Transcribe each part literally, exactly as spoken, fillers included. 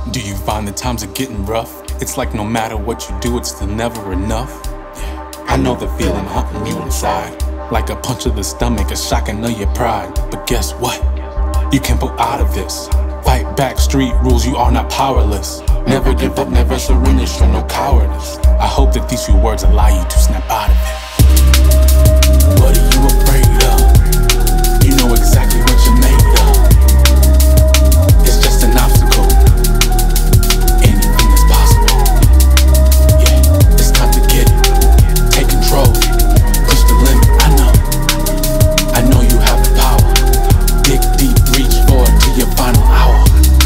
Do you find the times are getting rough? It's like no matter what you do, it's still never enough. I know the feeling haunting you inside, like a punch to the stomach, a shocking of your pride. But guess what? You can't pull out of this. Fight back, street rules, you are not powerless. Never give up, never surrender, show no cowardice. I hope that these few words allow you to snap out of it. What are you afraid of? You know exactly what you're made of. It's just an obstacle. Anything is possible. Yeah, it's time to get it. Take control. Push the limit. I know. I know you have the power. Dig deep, reach forward to your final hour.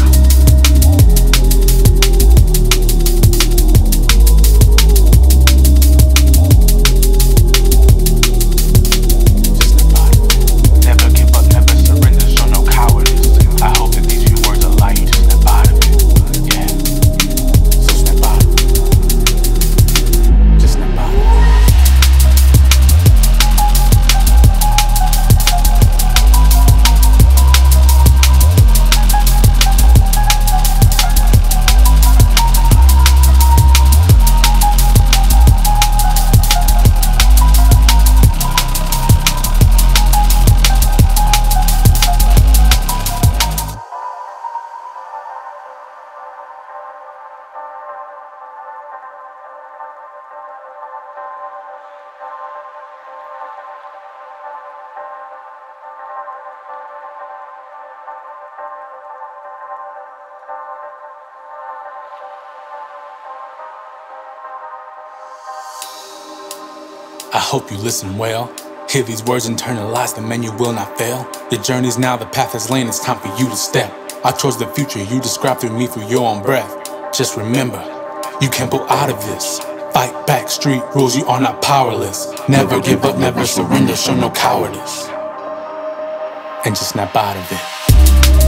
I hope you listen well. Hear these words, internalize them, and you will not fail. The journey's now, the path is laid, it's time for you to step out towards the future you describe through me through your own breath. Just remember, you can't pull out of this. Fight back, street rules, you are not powerless. Never give up, never surrender, show no cowardice. And just snap out of it.